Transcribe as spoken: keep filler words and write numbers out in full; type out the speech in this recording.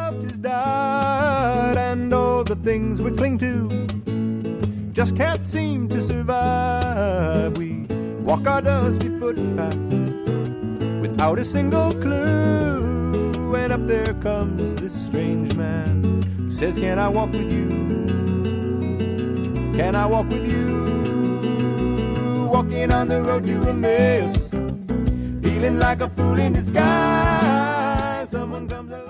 loved has died, and all the things we cling to just can't seem to survive. We walk our dusty footpath without a single clue, and up there comes this strange man who says, can I walk with you? Can I walk with you? Walking on the road to Emmaus, feeling like a fool in disguise. Someone comes along.